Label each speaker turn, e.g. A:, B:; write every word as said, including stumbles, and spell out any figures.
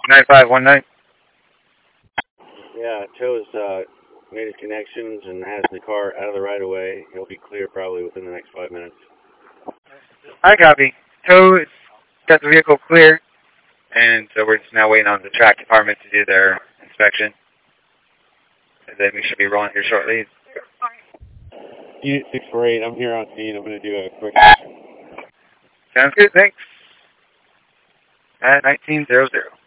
A: nine five one nine.
B: Yeah, Joe's uh, made his connections and has the car out of the right of way. He'll be clear probably within the next five minutes.
A: I copy. Tow got the vehicle clear, and so we're just now waiting on the track department to do their inspection. And then we should be rolling here shortly.
B: Unit six four eight, I'm here on scene. I'm going to do a quick...
A: Sounds good, thanks. At nineteen hundred.